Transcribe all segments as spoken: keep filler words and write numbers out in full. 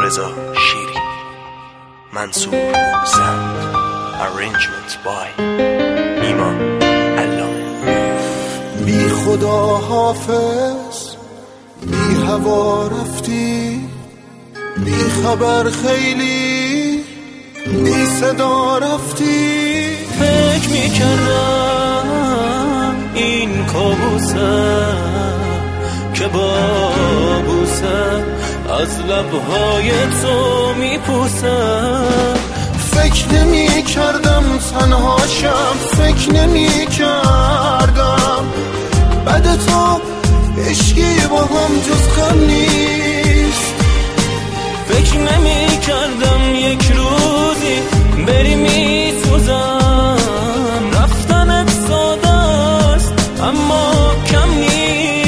رضا شیری. منصور زند. Arrangement by نیما علامه. بی خدا حافظ، بی هوا رفتی، بی خبر خیلی، بی صدا رفتی. فکر میکردم این کابوسه که بابوسه از لبهای تو میپوسه. فکر نمی کردم تنهاشم، فکر نمی کردم بعد تو عشقی با هم جز غم نیست. فکر نمی کردم یک روزی بری میسوزم. رفتنت ساده است اما کم نیست.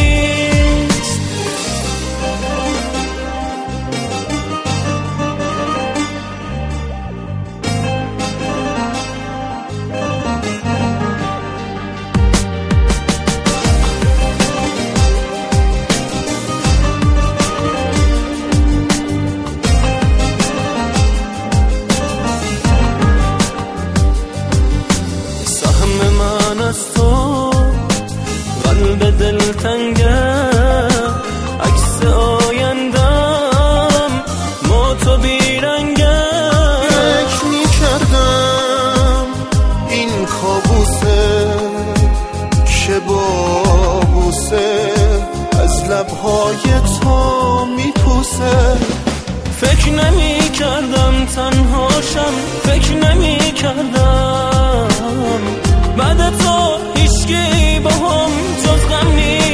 قلب دلتنگه عکس آیندم ما تو بیرنگه. فکر می کردم این کابوسه که بابوسه از لبهای تو میپوسه. فکر نمی کردم تنهاشم، فکر نمی کردم بعد تو هیچکی با هم جز غم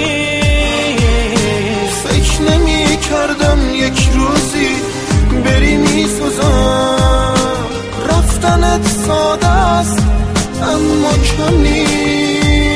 نیست. فکر نمی کردم یک روزی بری میسوزم. رفتنت ساده است اما کم نیست.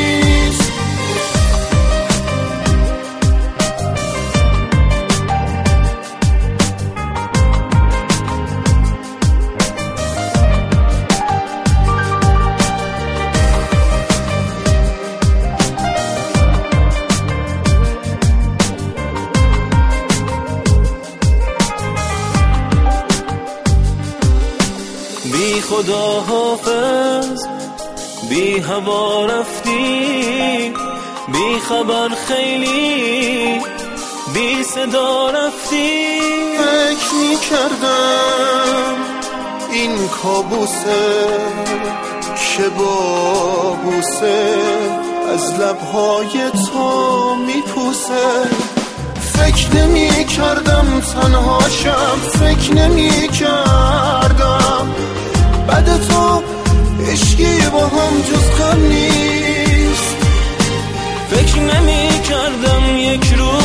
بی خدا حافظ، بی هوا رفتی، بی خبر خیلی، بی صدا رفتی. فکر می کردم این کابوسه که بابوسه از لبهای تو میپوسه. فکر نمی کردم تنهاشم، فکر نمی کردم بعد تو عشقی با هم جز غم نیست. فکر نمی کردم یک روز